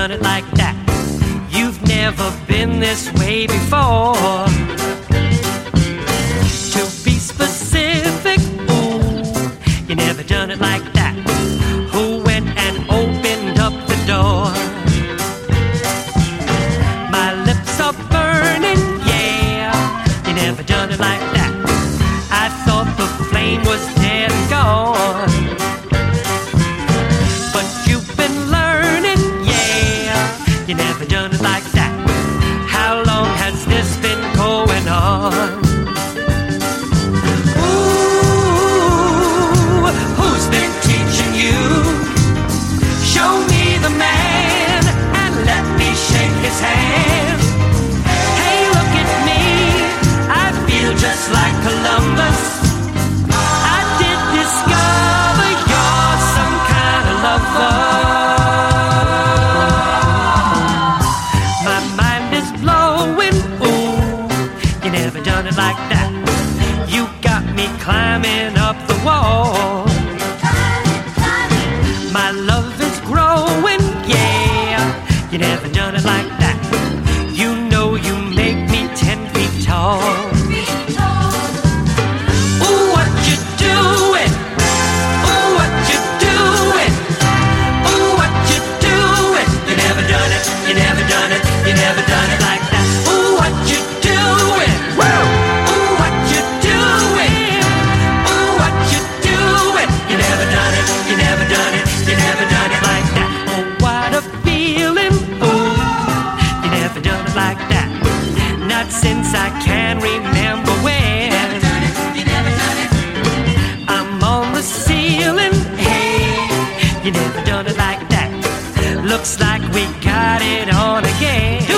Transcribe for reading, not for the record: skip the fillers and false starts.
done it like that. You've never been this way before. To be specific, ooh, you never done it like that. Who went and opened up the door? My lips are burning, yeah. You never done it like that. I thought the flame was dead and gone. But you've been learning, yeah. You never done it like that. How long has this been going on? Ooh, who's been teaching you? Show me the man and let me shake his hand. Hey, look at me, I feel just like Columbus. I did discover you're some kind of lover. My mind is blowing, ooh, you never done it like that. You got me climbing up the wall. My love is growing, yeah. You never done it like that. You know you make me 10 feet tall. Ooh, what you doing? Ooh, what you doing? Ooh, what you doing? You never done it, you never done it, you never done it like that. Ooh, what you doing? Woo! Ooh, what you doing? Ooh, what you doing? You never done it, you never done it, you never done it like that. Oh, what a feeling, ooh, you never done it like that. Not since I can remember when. I'm on the ceiling, hey, you never done it like that. Looks like we got it on again.